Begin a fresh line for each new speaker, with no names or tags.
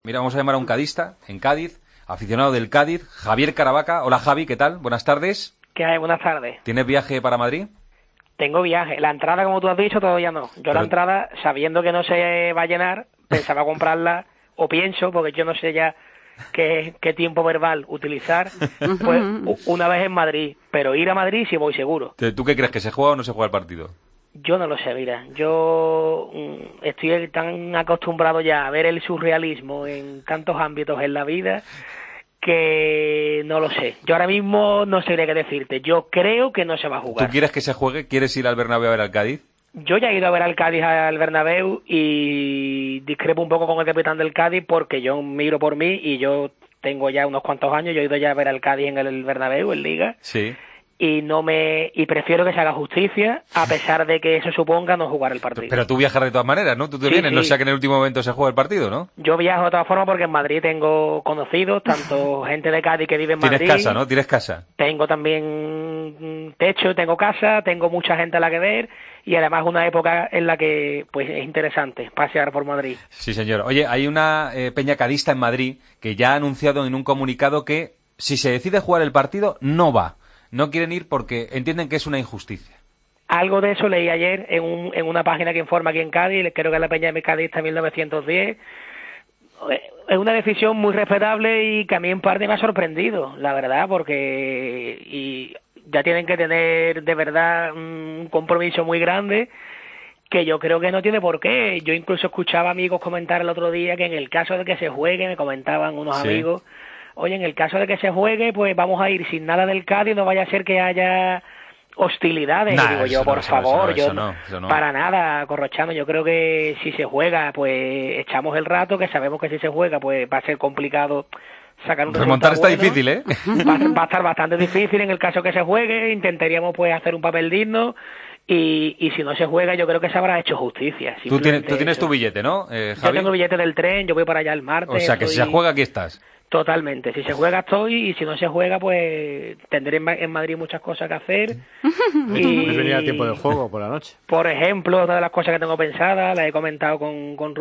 Mira, vamos a llamar a un cadista en Cádiz, aficionado del Cádiz, Javier Caravaca. Hola Javi, ¿qué tal? Buenas tardes.
¿Qué hay? Buenas tardes.
¿Tienes viaje para Madrid?
Tengo viaje. La entrada, como tú has dicho, todavía no. Yo la entrada, sabiendo que no se va a llenar, pensaba comprarla, o pienso, porque yo no sé ya qué tiempo verbal utilizar, pues una vez en Madrid. Pero ir a Madrid sí voy seguro.
¿Tú qué crees, que se juega o no se juega el partido?
Yo no lo sé, mira. Yo estoy tan acostumbrado ya a ver el surrealismo en tantos ámbitos en la vida que no lo sé. Yo ahora mismo no sé qué decirte. Yo creo que no se va a jugar.
¿Tú quieres que se juegue? ¿Quieres ir al Bernabéu a ver al Cádiz?
Yo ya he ido a ver al Cádiz al Bernabéu y discrepo un poco con el capitán del Cádiz porque yo miro por mí y yo tengo ya unos cuantos años. Yo he ido ya a ver al Cádiz en el Bernabéu, en Liga.
Sí.
Y prefiero que se haga justicia a pesar de que eso suponga no jugar el partido.
Pero tú viajas de todas maneras, ¿no? Tú te vienes, sí. No sea que en el último momento se juegue el partido, ¿no?
Yo viajo de todas formas porque en Madrid tengo conocidos, tanto gente de Cádiz que vive en Madrid.
Tienes casa, ¿no? Tienes casa.
Tengo también techo, tengo casa, tengo mucha gente a la que ver y además una época en la que pues es interesante pasear por Madrid.
Sí, señor. Oye, hay una peña cadista en Madrid que ya ha anunciado en un comunicado que si se decide jugar el partido, no va. No quieren ir porque entienden que es una injusticia.
Algo de eso leí ayer en una página que informa aquí en Cádiz, creo que es la Peña de Cadista 1910. Es una decisión muy respetable y que a mí en parte me ha sorprendido, la verdad, porque ya tienen que tener de verdad un compromiso muy grande que yo creo que no tiene por qué. Yo incluso escuchaba amigos comentar el otro día que en el caso de que se juegue, me comentaban unos amigos, oye, en el caso de que se juegue, pues vamos a ir sin nada del Cádiz, no vaya a ser que haya hostilidades.
Nah,
y digo yo, por favor,
eso no.
Para nada, Corrochano, yo creo que si se juega, pues echamos el rato, que sabemos que si se juega, pues va a ser complicado sacar un
remontar está
bueno.
Difícil, ¿eh?
Va a estar bastante difícil en el caso que se juegue, intentaríamos pues hacer un papel digno. Y si no se juega, yo creo que se habrá hecho justicia.
Tú tienes tu billete, ¿no, Javi?
Yo tengo el billete del tren, yo voy para allá el martes.
O sea, que si se juega, aquí estás.
Totalmente. Si se juega estoy y si no se juega, pues tendré en Madrid muchas cosas que hacer.
¿Puedes venir al tiempo del juego por la noche?
Por ejemplo, otra de las cosas que tengo pensadas, las he comentado con